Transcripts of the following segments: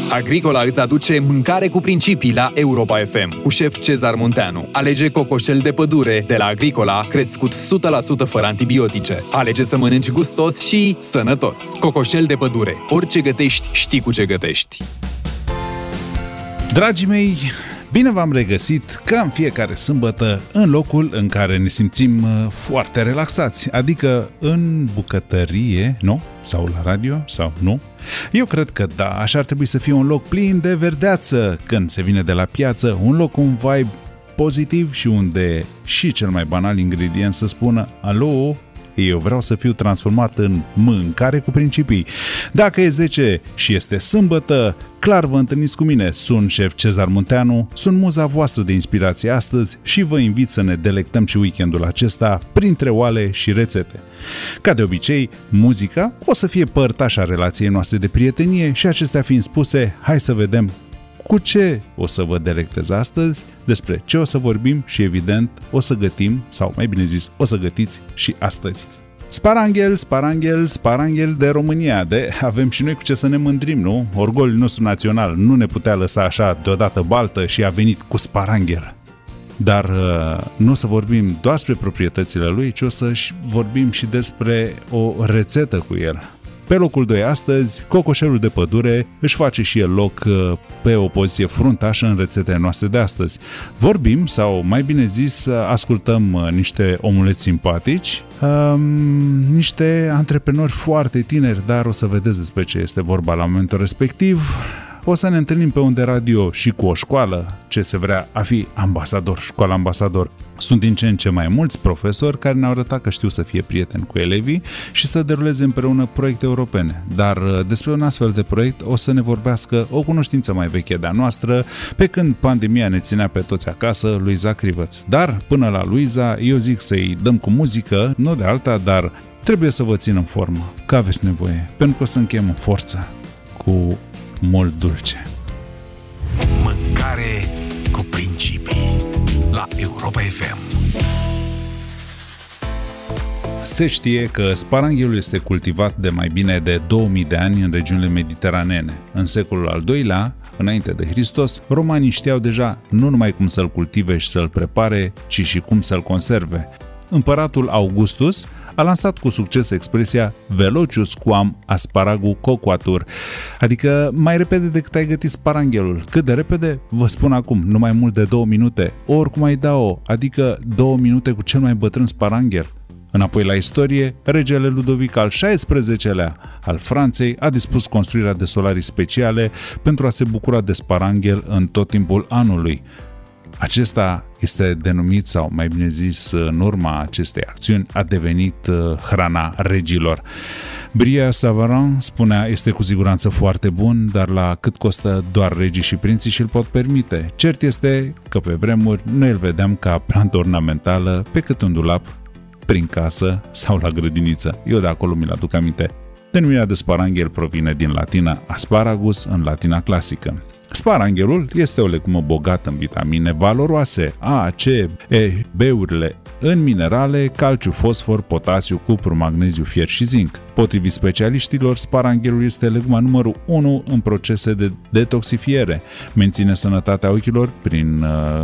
Agricola îți aduce Mâncare cu principii la Europa FM cu șef Cezar Munteanu. Alege cocoșel de pădure de la Agricola, crescut 100% fără antibiotice. Alege să mănânci gustos și sănătos. Cocoșel de pădure. Orice gătești, știi cu ce gătești. Dragii mei, bine v-am regăsit ca în fiecare sâmbătă în locul în care ne simțim foarte relaxați, adică în bucătărie, nu? Sau la radio, sau nu? Eu cred că da, așa ar trebui să fie un loc plin de verdeață când se vine de la piață, un loc cu un vibe pozitiv și unde și cel mai banal ingredient să spună alo, eu vreau să fiu transformat în mâncare cu principii. Dacă e 10 și este sâmbătă, clar vă întâlniți cu mine. Sunt șef Cezar Munteanu, sunt muza voastră de inspirație astăzi și vă invit să ne delectăm și weekendul acesta printre oale și rețete. Ca de obicei, muzica o să fie părtașa relației noastre de prietenie și acestea fiind spuse, hai să vedem cu ce o să vă delectez astăzi, despre ce o să vorbim și, evident, o să gătim, sau mai bine zis, o să gătiți și astăzi. Sparanghel de România, avem și noi cu ce să ne mândrim, nu? Orgoliul nostru național nu ne putea lăsa așa deodată baltă și a venit cu sparanghel. Dar nu o să vorbim doar despre proprietățile lui, ci o să vorbim și despre o rețetă cu el. Pe locul 2 astăzi, cocoșelul de pădure își face și el loc pe o poziție fruntașă în rețetele noastre de astăzi. Vorbim, sau mai bine zis, ascultăm niște omuleți simpatici, niște antreprenori foarte tineri, dar o să vedeți despre ce este vorba la momentul respectiv. O să ne întâlnim pe unde radio și cu o școală, ce se vrea a fi ambasador, școala ambasador. Sunt din ce în ce mai mulți profesori care ne-au arătat că știu să fie prieteni cu elevii și să deruleze împreună proiecte europene. Dar despre un astfel de proiect o să ne vorbească o cunoștință mai veche de-a noastră, pe când pandemia ne ținea pe toți acasă, Luiza Crivăț. Dar până la Luiza, eu zic să-i dăm cu muzică, nu de alta, dar trebuie să vă țin în formă, că aveți nevoie, pentru că o să închem în forță cu mult dulce. Mâncare cu principii la Europa FM. Se știe că sparanghelul este cultivat de mai bine de 2000 de ani în regiunile mediteranene. În secolul al II-lea, înainte de Hristos, romanii știau deja nu numai cum să-l cultive și să-l prepare, ci și cum să-l conserve. Împăratul Augustus a lansat cu succes expresia velocius quam asparagu coquatur, adică mai repede decât ai gătit sparanghelul. Cât de repede? Vă spun acum, nu mai mult de 2 minute, oricum ai da-o, adică 2 minute cu cel mai bătrân sparanghel. Înapoi la istorie, regele Ludovic al XVI-lea al Franței a dispus construirea de solarii speciale pentru a se bucura de sparanghel în tot timpul anului. Acesta este denumit, sau mai bine zis, în urma acestei acțiuni, a devenit hrana regilor. Bria Savarin spunea, este cu siguranță foarte bun, dar la cât costă doar regii și prinții și îl pot permite. Cert este că pe vremuri noi îl vedeam ca plantă ornamentală pe cât un dulap, prin casă sau la grădiniță. Eu de acolo mi-l aduc aminte. Denumirea de sparanghel provine din latină asparagus în latina clasică. Sparanghelul este o legumă bogată în vitamine valoroase A, C, E, B-urile, în minerale, calciu, fosfor, potasiu, cupru, magneziu, fier și zinc. Potrivit specialiștilor, sparanghelul este leguma numărul 1 în procese de detoxifiere. Menține sănătatea ochilor prin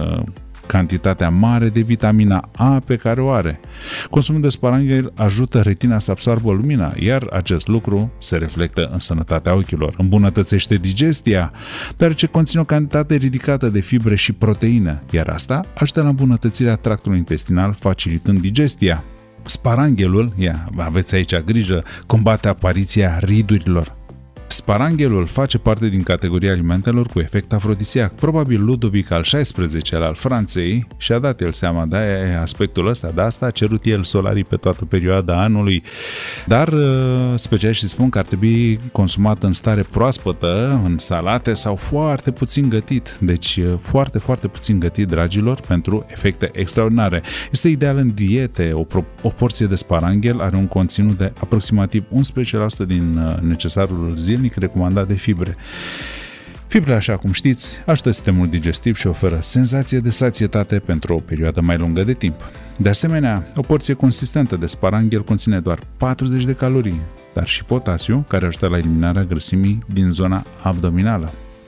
cantitatea mare de vitamina A pe care o are. Consumul de sparanghel ajută retina să absorbă lumina, iar acest lucru se reflectă în sănătatea ochilor. Îmbunătățește digestia, deoarece conține o cantitate ridicată de fibre și proteine, iar asta ajută la îmbunătățirea tractului intestinal, facilitând digestia. Sparanghelul, aveți aici grijă, combate apariția ridurilor. Sparanghelul face parte din categoria alimentelor cu efect afrodisiac. Probabil Ludovic al XVI-lea al Franței și-a dat el seama de aspectul ăsta, de asta a cerut el solarii pe toată perioada anului. Dar specialiștii spun că ar trebui consumat în stare proaspătă, în salate sau foarte puțin gătit. Deci foarte, foarte puțin gătit, dragilor, pentru efecte extraordinare. Este ideal în diete. O porție de sparanghel are un conținut de aproximativ 11% din necesarul zilnic recomandat de fibre. Fibrele, așa cum știți, ajută sistemul digestiv și oferă senzație de sațietate pentru o perioadă mai lungă de timp. De asemenea, o porție consistentă de sparanghel conține doar 40 de calorii, dar și potasiu, care ajută la eliminarea grăsimii din zona abdominală.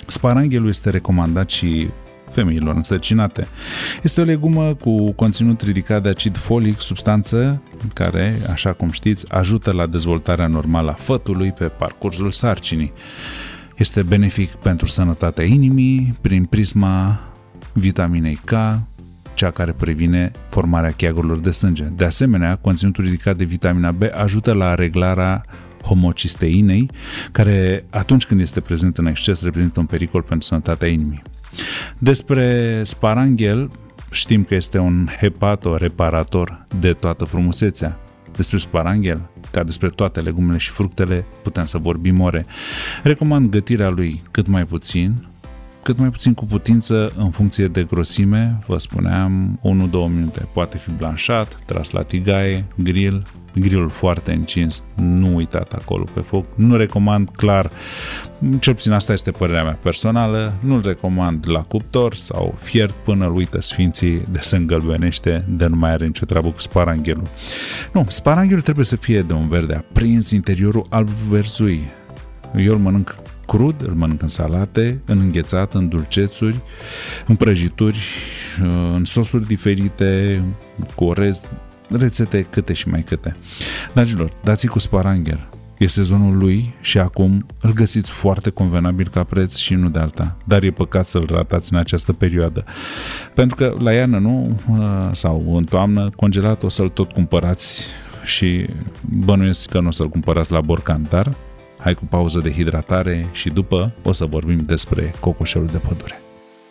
Sparanghelul este recomandat și femeilor însărcinate. Este o legumă cu conținut ridicat de acid folic, substanță care, așa cum știți, ajută la dezvoltarea normală a fătului pe parcursul sarcinii. Este benefic pentru sănătatea inimii prin prisma vitaminei K, cea care previne formarea cheagurilor de sânge. De asemenea, conținutul ridicat de vitamina B ajută la reglarea homocisteinei, care atunci când este prezent în exces reprezintă un pericol pentru sănătatea inimii. Despre sparanghel știm că este un hepatoreparator de toată frumusețea. Despre sparanghel, ca despre toate legumele și fructele, putem să vorbim ore. Recomand gătirea lui cât mai puțin cu putință în funcție de grosime, vă spuneam 1-2 minute. Poate fi blanșat, tras la tigaie, grillul foarte încins, nu uitat acolo pe foc. Nu recomand clar, cel puțin asta este părerea mea personală, nu-l recomand la cuptor sau fiert până îl uită sfinții de se îngălbenește, de nu mai are nicio treabă cu sparanghelul. Nu, sparanghelul trebuie să fie de un verde aprins, interiorul alb verzui. Eu îl mănânc crud, îl mănânc în salate, în înghețat, în dulcețuri, în prăjituri, în sosuri diferite, cu orez, rețete câte și mai câte. Dragilor, dați-i cu sparanghel. E sezonul lui și acum îl găsiți foarte convenabil ca preț și nu de alta. Dar e păcat să-l ratați în această perioadă. Pentru că la iarnă, nu? Sau în toamnă, congelat o să-l tot cumpărați și bănuiesc că nu o să-l cumpărați la borcan, dar hai cu pauză de hidratare și după o să vorbim despre cocoșelul de pădure.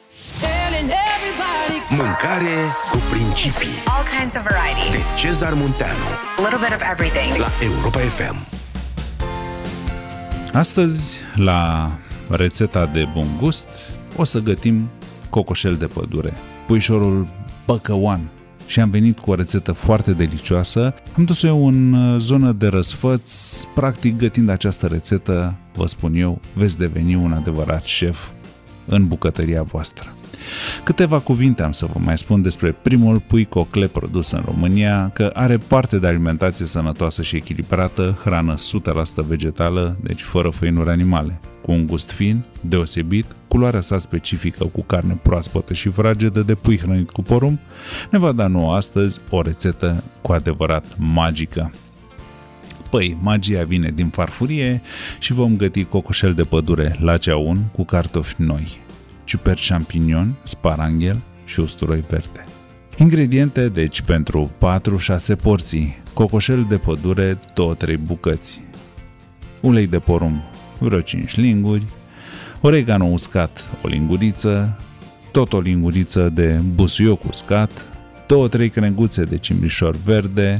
Mâncare cu principii. All kinds of variety. De Cezar Munteanu. A little bit of everything. La Europa FM. Astăzi, la rețeta de bun gust, o să gătim cocoșel de pădure, puișorul băcăuan. Și am venit cu o rețetă foarte delicioasă. Am dus-o eu în zonă de răsfăț. Practic, gătind această rețetă, vă spun eu, veți deveni un adevărat șef în bucătăria voastră. Câteva cuvinte am să vă mai spun despre primul pui cocle produs în România, că are parte de alimentație sănătoasă și echilibrată, hrană 100% vegetală, deci fără făinuri animale, cu un gust fin, deosebit, culoarea sa specifică cu carne proaspătă și fragedă de pui hrănit cu porumb, ne va da nouă astăzi o rețetă cu adevărat magică. Păi, magia vine din farfurie și vom găti cocoșel de pădure la ceaun cu cartofi noi, ciuperci champignon, sparanghel și usturoi verde. Ingrediente, deci, pentru 4-6 porții: cocoșel de pădure 2-3 bucăți, ulei de porumb vreo 5 linguri, oregano uscat o linguriță, tot o linguriță de busuioc uscat, 2-3 crenguțe de cimbrișor verde,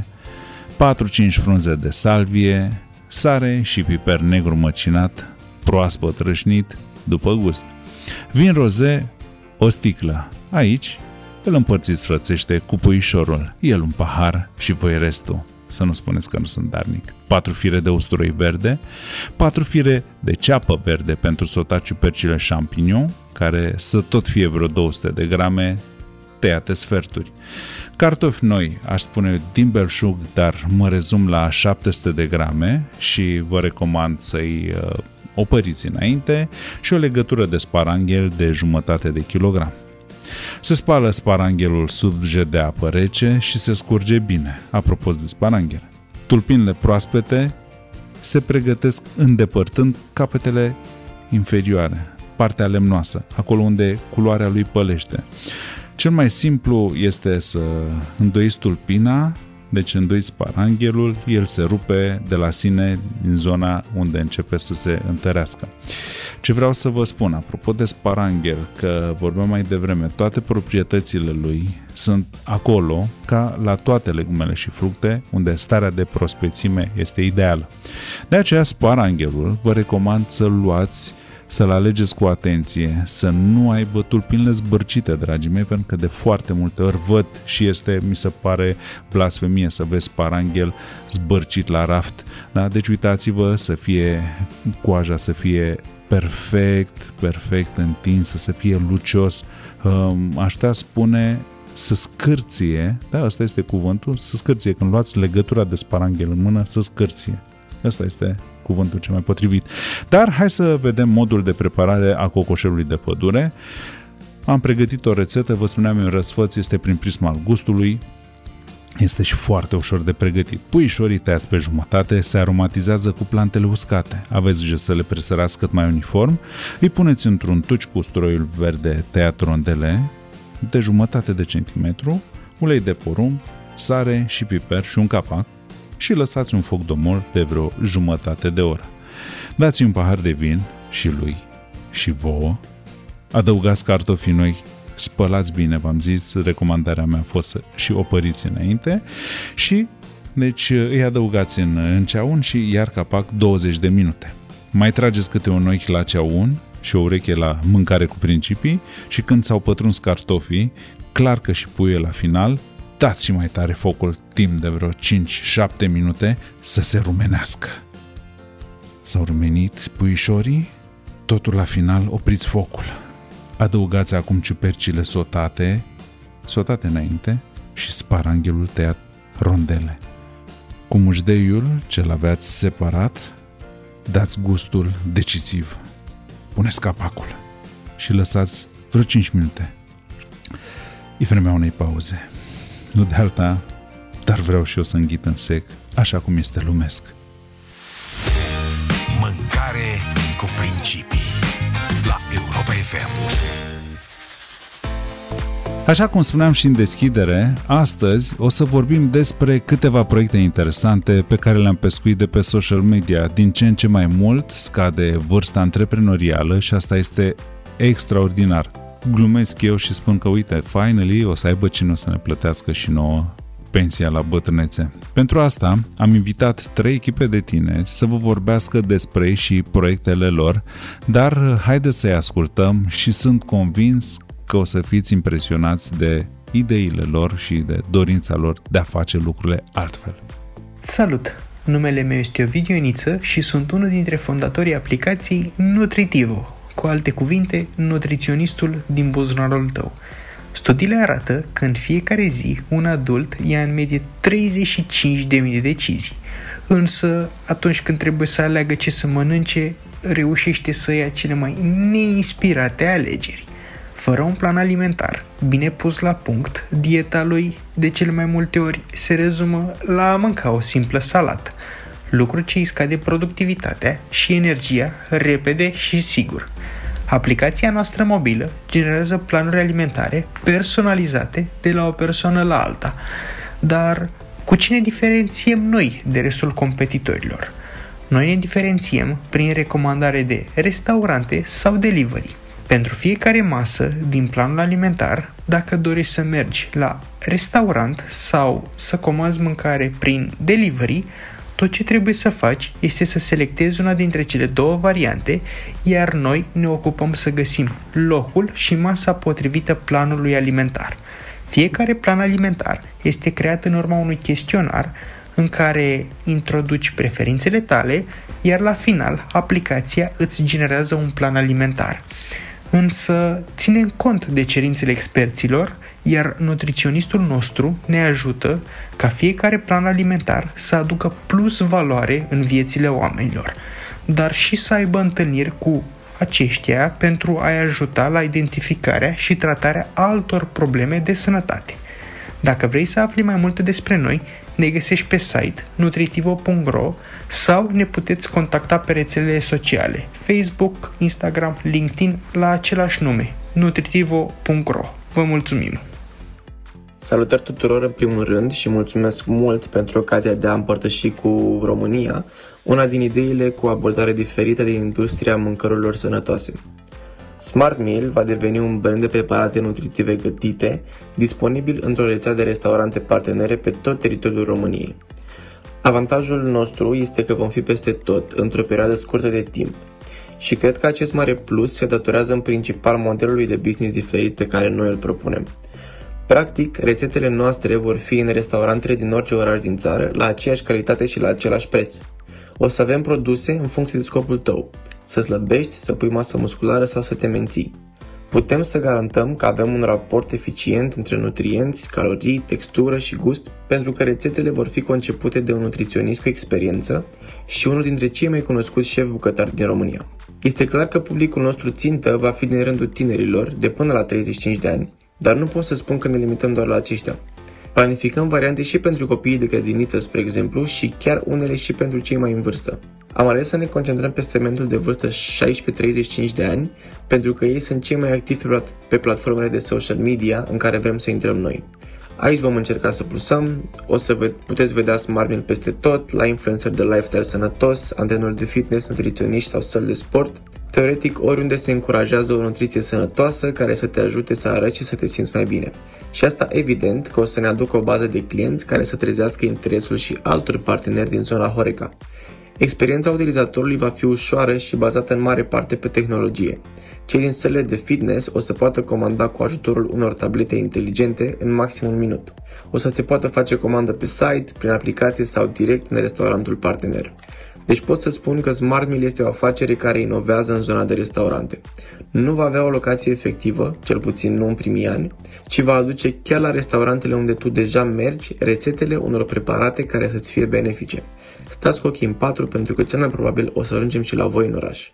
4-5 frunze de salvie, sare și piper negru măcinat, proaspăt râșnit, după gust. Vin roze, o sticlă. Aici îl împărțiți frățește cu puișorul, el un pahar și voi restul. Să nu spuneți că nu sunt darnic. 4 fire de usturoi verde, 4 fire de ceapă verde pentru sotat ciupercile champignon, care să tot fie vreo 200 de grame, tăiate sferturi. Cartofi noi, aș spune din belșug, dar mă rezum la 700 de grame și vă recomand să-i opăriți înainte, și o legătură de sparanghel de jumătate de kilogram. Se spală sparanghelul sub jet de apă rece și se scurge bine. Apropo de sparanghel, tulpinile proaspete se pregătesc îndepărtând capetele inferioare, partea lemnoasă, acolo unde culoarea lui pălește. Cel mai simplu este să îndoiți tulpina, deci îndoiți sparanghelul, el se rupe de la sine din zona unde începe să se întărească. Ce vreau să vă spun, apropo de sparanghel, că vorbeam mai devreme, toate proprietățile lui sunt acolo, ca la toate legumele și fructe, unde starea de prospețime este ideală. De aceea, sparanghelul vă recomand să-l luați, să-l alegeți cu atenție, să nu aibă tulpinile zbârcite, dragii mei, pentru că de foarte multe ori văd și mi se pare blasfemie să vezi sparanghel zbârcit la raft. Da? Deci uitați-vă să fie coaja, să fie perfect întinsă, să fie lucios. Aș putea spune să scârție, da, ăsta este cuvântul, să scârție. Când luați legătura de sparanghel în mână, să scârție. Ăsta este cuvântul cel mai potrivit. Dar hai să vedem modul de preparare a cocoșelului de pădure. Am pregătit o rețetă, vă spuneam, un răsfăț, este prin prisma al gustului. Este și foarte ușor de pregătit. Puișorii tăiați pe jumătate se aromatizează cu plantele uscate. Aveți grijă să le presărați cât mai uniform. Îi puneți într-un tuci cu usturoiul verde tăiat rondele de jumătate de centimetru, ulei de porumb, sare și piper și un capac și lăsați un foc domol de vreo jumătate de oră. Dați un pahar de vin și lui și vouă. Adăugați cartofii noi, spălați bine, v-am zis, recomandarea mea a fost să și opăriți înainte și deci îi adăugați în ceaun și iar capac 20 de minute. Mai trageți câte un ochi la ceaun și o ureche la mâncare cu principii și când s-au pătruns cartofii, clar că și puiul la final, dați și mai tare focul timp de vreo 5-7 minute să se rumenească. S-au rumenit puișorii, totul la final opriți focul. Adăugați acum ciupercile sotate înainte și sparanghelul tăiat rondele. Cu mușdeiul ce l-aveați separat, dați gustul decisiv. Puneți capacul și lăsați vreo 5 minute. E vremea unei pauze. Nu de alta, dar vreau și eu să înghit în sec, așa cum este lumesc. Mâncare cu principii la Europa FM. Așa cum spuneam și în deschidere, astăzi o să vorbim despre câteva proiecte interesante pe care le-am pescuit de pe social media. Din ce în ce mai mult scade vârsta antreprenorială și asta este extraordinar. Glumesc eu și spun că, uite, finally o să aibă cine o să ne plătească și nouă pensia la bătrânețe. Pentru asta am invitat 3 echipe de tineri să vă vorbească despre ei și proiectele lor, dar haideți să-i ascultăm și sunt convins că o să fiți impresionați de ideile lor și de dorința lor de a face lucrurile altfel. Salut! Numele meu este Ovidiu Eniță și sunt unul dintre fondatorii aplicației Nutritivo, cu alte cuvinte, nutriționistul din buzunarul tău. Studiile arată că în fiecare zi un adult ia în medie 35.000 de decizii, însă atunci când trebuie să aleagă ce să mănânce, reușește să ia cele mai neinspirate alegeri. Fără un plan alimentar bine pus la punct, dieta lui de cele mai multe ori se rezumă la a mânca o simplă salată, lucru ce îi scade productivitatea și energia repede și sigur. Aplicația noastră mobilă generează planuri alimentare personalizate de la o persoană la alta. Dar cu ce ne diferențiem noi de restul competitorilor? Noi ne diferențiem prin recomandare de restaurante sau delivery. Pentru fiecare masă din planul alimentar, dacă dorești să mergi la restaurant sau să comanzi mâncare prin delivery, tot ce trebuie să faci este să selectezi una dintre cele 2 variante, iar noi ne ocupăm să găsim locul și masa potrivită planului alimentar. Fiecare plan alimentar este creat în urma unui chestionar în care introduci preferințele tale, iar la final aplicația îți generează un plan alimentar. Însă ținem cont de cerințele experților, iar nutriționistul nostru ne ajută ca fiecare plan alimentar să aducă plus valoare în viețile oamenilor, dar și să aibă întâlniri cu aceștia pentru a-i ajuta la identificarea și tratarea altor probleme de sănătate. Dacă vrei să afli mai multe despre noi, ne găsești pe site nutritivo.ro sau ne puteți contacta pe rețelele sociale Facebook, Instagram, LinkedIn la același nume, nutritivo.ro. Vă mulțumim! Salutări tuturor în primul rând și mulțumesc mult pentru ocazia de a împărtăși cu România una din ideile cu abordare diferită din industria mâncărurilor sănătoase. Smart Meal va deveni un brand de preparate nutritive gătite, disponibil într-o rețea de restaurante partenere pe tot teritoriul României. Avantajul nostru este că vom fi peste tot, într-o perioadă scurtă de timp. Și cred că acest mare plus se datorează în principal modelului de business diferit pe care noi îl propunem. Practic, rețetele noastre vor fi în restaurantele din orice oraș din țară, la aceeași calitate și la același preț. O să avem produse în funcție de scopul tău, să slăbești, să pui masă musculară sau să te menții. Putem să garantăm că avem un raport eficient între nutrienți, calorii, textură și gust, pentru că rețetele vor fi concepute de un nutriționist cu experiență și unul dintre cei mai cunoscuți șefi bucătari din România. Este clar că publicul nostru țintă va fi din rândul tinerilor de până la 35 de ani, dar nu pot să spun că ne limităm doar la aceștia. Planificăm variante și pentru copiii de grădiniță, spre exemplu, și chiar unele și pentru cei mai în vârstă. Am ales să ne concentrăm pe segmentul de vârstă 16-35 de ani, pentru că ei sunt cei mai activi pe platformele de social media în care vrem să intrăm noi. Aici vom încerca să plusăm, puteți vedea Smart Meal peste tot, la influencer de lifestyle sănătos, antrenori de fitness, nutriționiști sau săli de sport. Teoretic, oriunde se încurajează o nutriție sănătoasă care să te ajute să arăți și să te simți mai bine. Și asta evident că o să ne aducă o bază de clienți care să trezească interesul și altor parteneri din zona Horeca. Experiența utilizatorului va fi ușoară și bazată în mare parte pe tehnologie. Cei din sălile de fitness o să poată comanda cu ajutorul unor tablete inteligente în maxim un minut. O să se poată face comandă pe site, prin aplicație sau direct în restaurantul partener. Deci pot să spun că Smart Meal este o afacere care inovează în zona de restaurante. Nu va avea o locație efectivă, cel puțin nu în primii ani, ci va aduce chiar la restaurantele unde tu deja mergi rețetele unor preparate care să-ți fie benefice. Stați cu ochii în patru pentru că cel mai probabil o să ajungem și la voi în oraș.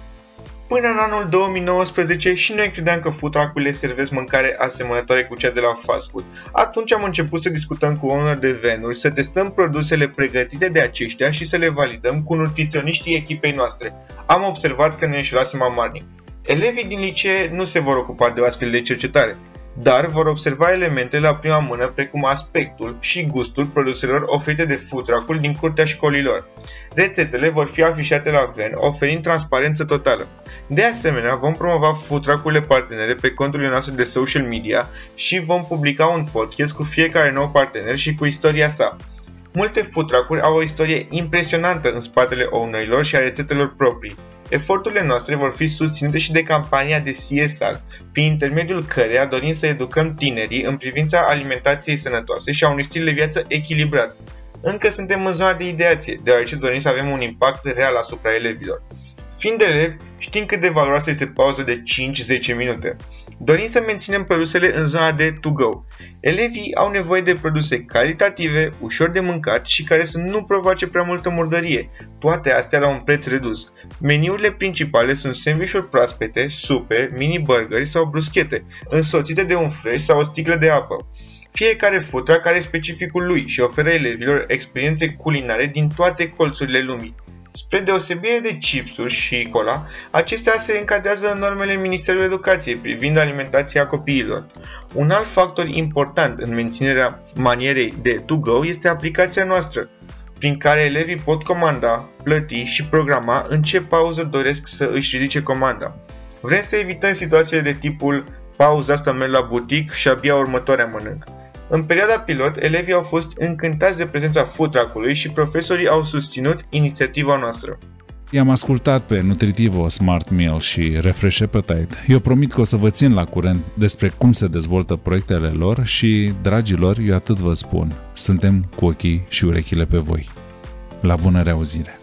Până în anul 2019 și noi credeam că food truck-urile servesc mâncare asemănătoare cu cea de la fast food. Atunci am început să discutăm cu owner de venuri, să testăm produsele pregătite de aceștia și să le validăm cu nutriționiștii echipei noastre. Am observat că ne înșelasem amarnic. Elevii din licee nu se vor ocupa de o astfel de cercetare, dar vor observa elementele la prima mână precum aspectul și gustul produselor oferite de food truck-ul din curtea școlilor. Rețetele vor fi afișate la ven, oferind transparență totală. De asemenea, vom promova food truck-urile partenere pe conturile noastre de social media și vom publica un podcast cu fiecare nou partener și cu istoria sa. Multe food truck-uri au o istorie impresionantă în spatele ownerilor și a rețetelor proprii. Eforturile noastre vor fi susținute și de campania de CSR, prin intermediul căreia dorim să educăm tinerii în privința alimentației sănătoase și a unui stil de viață echilibrat. Încă suntem în zona de ideație, deoarece dorim să avem un impact real asupra elevilor. Fiind elevi, știm cât de valoroasă este pauza de 5-10 minute. Dorim să menținem produsele în zona de to-go. Elevii au nevoie de produse calitative, ușor de mâncat și care să nu provoace prea multă murdărie, toate astea la un preț redus. Meniurile principale sunt sandwich-uri proaspete, supe, mini-burgeri sau bruschete, însoțite de un fresh sau o sticlă de apă. Fiecare food truck are specificul lui și oferă elevilor experiențe culinare din toate colțurile lumii. Spre deosebire de chipsuri și cola, acestea se încadrează în normele Ministerului Educației privind alimentația copiilor. Un alt factor important în menținerea manierei de to-go este aplicația noastră, prin care elevii pot comanda, plăti și programa în ce pauză doresc să își ridice comanda. Vrem să evităm situațiile de tipul pauza asta merg la butic și abia următoarea mănânc. În perioada pilot, elevii au fost încântați de prezența food truck-ului și profesorii au susținut inițiativa noastră. I-am ascultat pe Nutritivo, Smart Meal și Refresh Appetite. Eu promit că o să vă țin la curent despre cum se dezvoltă proiectele lor și, dragilor, eu atât vă spun, suntem cu ochii și urechile pe voi. La bună reauzire!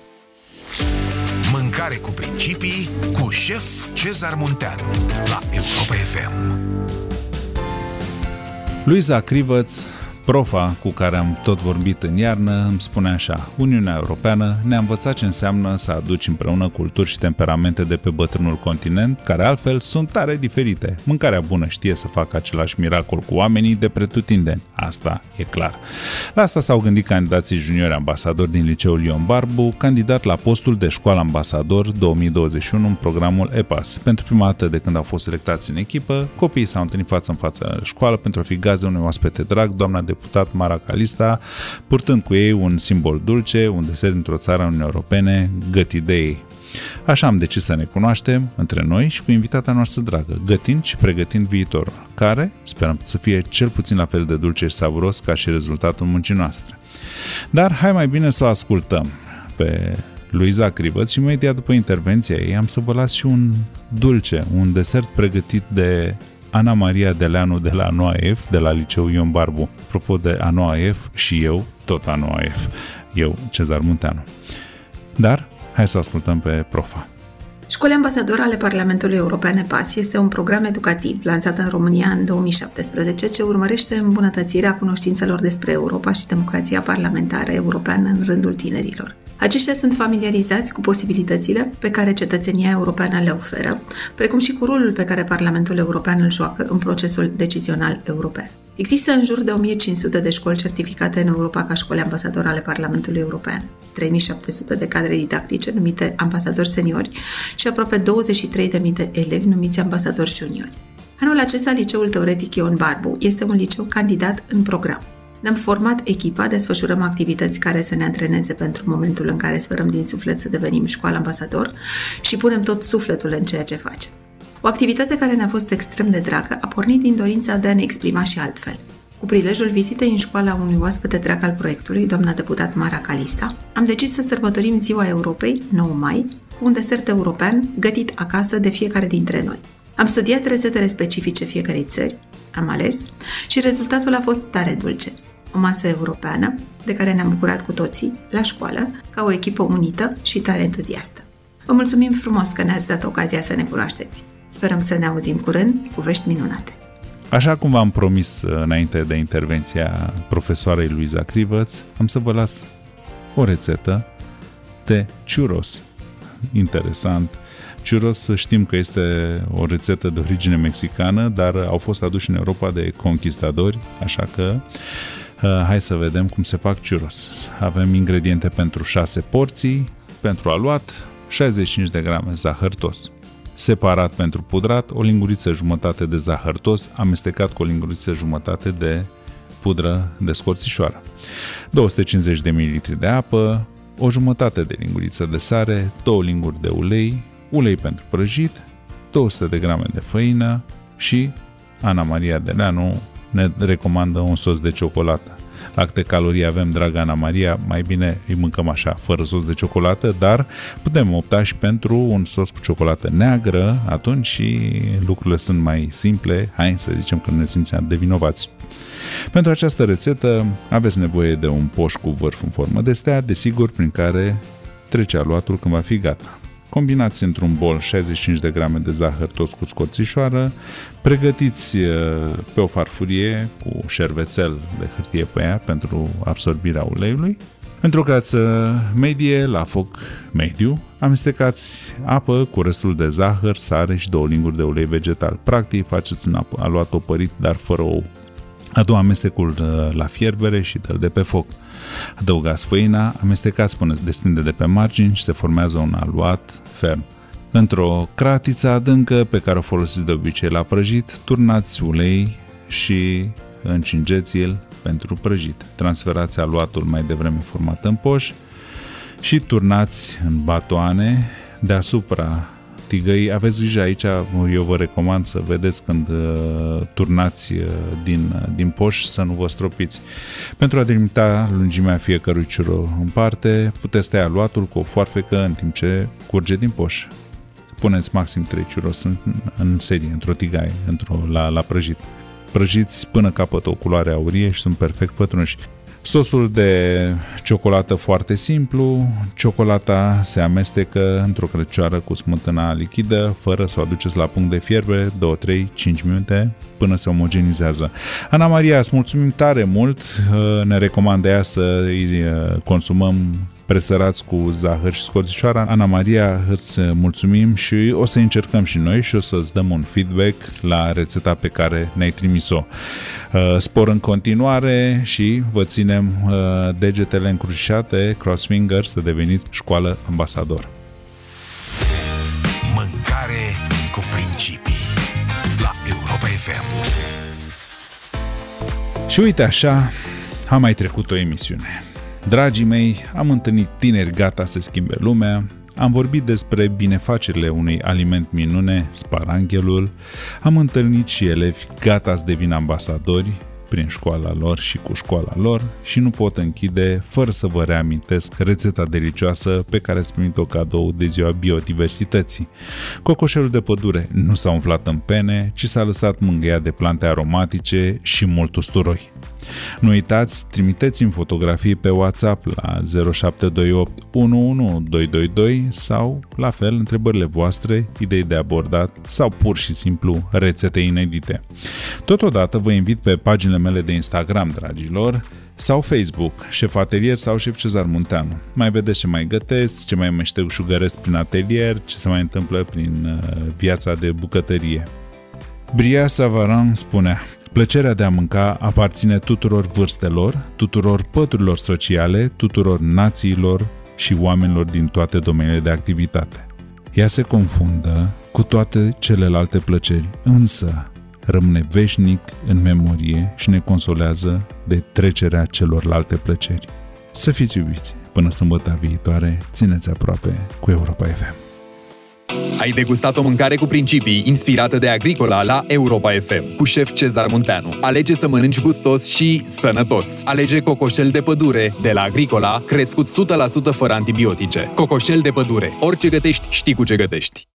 Mâncare cu principii cu șef Cezar Munteanu la Europa FM. Luiza Crivăț, profa cu care am tot vorbit în iarnă, îmi spune așa: Uniunea Europeană ne-a învățat ce înseamnă să aduci împreună culturi și temperamente de pe bătrânul continent, care altfel sunt tare diferite. Mâncarea bună știe să facă același miracol cu oamenii de pretutindeni. Asta e clar. La asta s-au gândit candidații juniori ambasadori din liceul Ion Barbu, candidat la postul de școală ambasador 2021 în programul EPAS. Pentru prima dată de când au fost selectați în echipă, copiii s-au întâlnit față în față la școală pentru a fi gaze unui oaspete drag, doamna deputat Mara Calista, purtând cu ei un simbol dulce, un desert dintr-o țară a Uniunii Europene, gătit de ei. Așa am decis să ne cunoaștem între noi și cu invitata noastră dragă, gătind și pregătind viitorul, care sperăm să fie cel puțin la fel de dulce și savuros ca și rezultatul muncii noastre. Dar hai mai bine să o ascultăm pe Luiza Crivăț și imediat după intervenția ei am să vă las și un dulce, un desert pregătit de Ana Maria Deleanu de la ANOAF, de la liceul Ion Barbu. Apropo de ANOAF, și eu, tot ANOAF, eu, Cezar Munteanu. Dar hai să ascultăm pe profa. Școli Ambasador ale Parlamentului European EPAS este un program educativ lansat în România în 2017 ce urmărește îmbunătățirea cunoștințelor despre Europa și democrația parlamentară europeană în rândul tinerilor. Aceștia sunt familiarizați cu posibilitățile pe care cetățenia europeană le oferă, precum și cu rolul pe care Parlamentul European îl joacă în procesul decizional european. Există în jur de 1500 de școli certificate în Europa ca școli ambasador ale Parlamentului European, 3700 de cadre didactice numite ambasadori seniori și aproape 23.000 de elevi numiți ambasadori juniori. Anul acesta, Liceul Teoretic Ion Barbu este un liceu candidat în program. Ne-am format echipa, desfășurăm activități care să ne antreneze pentru momentul în care sperăm din suflet să devenim școală ambasador și punem tot sufletul în ceea ce facem. O activitate care ne-a fost extrem de dragă a pornit din dorința de a ne exprima și altfel. Cu prilejul vizitei în școala unui oaspete drag al proiectului, doamna deputat Mara Calista, am decis să sărbătorim Ziua Europei, 9 mai, cu un desert european gătit acasă de fiecare dintre noi. Am studiat rețetele specifice fiecarei țări, am ales și rezultatul a fost tare dulce. O masă europeană de care ne-am bucurat cu toții, la școală, ca o echipă unită și tare entuziastă. Vă mulțumim frumos că ne-ați dat ocazia să ne cunoașteți. Sperăm să ne auzim curând cu vești minunate. Așa cum v-am promis înainte de intervenția profesoarei Luiza Crivăț, am să vă las o rețetă de churros. Interesant. Churros știm că este o rețetă de origine mexicană, dar au fost aduși în Europa de conquistadori, așa că hai să vedem cum se fac churros. Avem ingrediente pentru 6 porții, pentru aluat, 65 de grame zahăr tos. Separat pentru pudrat, o linguriță jumătate de zahăr tos, amestecat cu o linguriță jumătate de pudră de scorțișoară. 250 de ml de apă, o jumătate de linguriță de sare, 2 linguri de ulei pentru prăjit, 200 de grame de făină și Ana Maria Deleanu ne recomandă un sos de ciocolată. La câte calorii avem, dragă Ana Maria, mai bine îi mâncăm așa, fără sos de ciocolată, dar putem opta și pentru un sos cu ciocolată neagră, atunci și lucrurile sunt mai simple, hai să zicem că nu ne simțim de vinovați. Pentru această rețetă aveți nevoie de un poș cu vârf în formă de stea, desigur, prin care trece aluatul când va fi gata. Combinați într-un bol 65 de grame de zahăr tos cu scorțișoară, pregătiți pe o farfurie cu șervețel de hârtie pe ea pentru absorbirea uleiului. Într-o creață medie, la foc mediu, amestecați apă cu restul de zahăr, sare și 2 linguri de ulei vegetal. Practic faceți un aluat opărit, dar fără ou. Adu amestecul la fierbere și dă-l de pe foc. Adăugați făina, amestecați până se desprinde de pe margini și se formează un aluat ferm. Într-o cratiță adâncă pe care o folosiți de obicei la prăjit, turnați ulei și încingeți-l pentru prăjit. Transferați aluatul mai devreme format în poș și turnați în batoane deasupra tigăii. Aveți grijă aici, eu vă recomand să vedeți când turnați din poș să nu vă stropiți. Pentru a delimita lungimea fiecărui churro în parte, puteți tăia aluatul cu o foarfecă în timp ce curge din poș. Puneți maxim 3 churros în serie, într-o tigaie, la prăjit. Prăjiți până capătă o culoare aurie și sunt perfect pătrunși. Sosul de ciocolată foarte simplu, ciocolata se amestecă într-o crăcioară cu smântâna lichidă, fără să o aduceți la punct de fierbere, 2, 3, 5 minute până se omogenizează. Ana Maria, îți mulțumim tare mult, ne recomandă ea să îi consumăm presărați cu zahăr și scorțișoara. Ana Maria, îți mulțumim și o să încercăm și noi și o să-ți dăm un feedback la rețeta pe care ne-ai trimis-o. Spor în continuare și vă ținem degetele încrucișate, cross fingers, să deveniți școală ambasador. Mâncare cu principii la Europa FM. Și uite așa, a mai trecut o emisiune. Dragii mei, am întâlnit tineri gata să schimbe lumea, am vorbit despre binefacerile unui aliment minune, sparanghelul, am întâlnit și elevi gata să devină ambasadori prin școala lor și cu școala lor și nu pot închide fără să vă reamintesc rețeta delicioasă pe care ați primit-o cadou de ziua biodiversității. Cocoșelul de pădure nu s-a umflat în pene, ci s-a lăsat mângâiat de plante aromatice și mult usturoi. Nu uitați, trimiteți-mi fotografii pe WhatsApp la 0728 112222 sau, la fel, întrebările voastre, idei de abordat sau pur și simplu rețete inedite. Totodată vă invit pe paginile mele de Instagram, dragilor, sau Facebook, Șef Atelier sau Șef Cezar Munteanu. Mai vedeți ce mai gătesc, ce mai meșteșugăresc prin atelier, ce se mai întâmplă prin viața de bucătărie. Bria Savarin spunea: plăcerea de a mânca aparține tuturor vârstelor, tuturor păturilor sociale, tuturor națiilor și oamenilor din toate domeniile de activitate. Ea se confundă cu toate celelalte plăceri, însă rămâne veșnic în memorie și ne consolează de trecerea celorlalte plăceri. Să fiți iubiți! Până sâmbătă viitoare, țineți aproape cu Europa FM. Ai degustat o mâncare cu principii inspirată de Agricola la Europa FM cu șef Cezar Munteanu. Alege să mănânci gustos și sănătos. Alege cocoșel de pădure de la Agricola, crescut 100% fără antibiotice. Cocoșel de pădure. Orice gătești, știi cu ce gătești.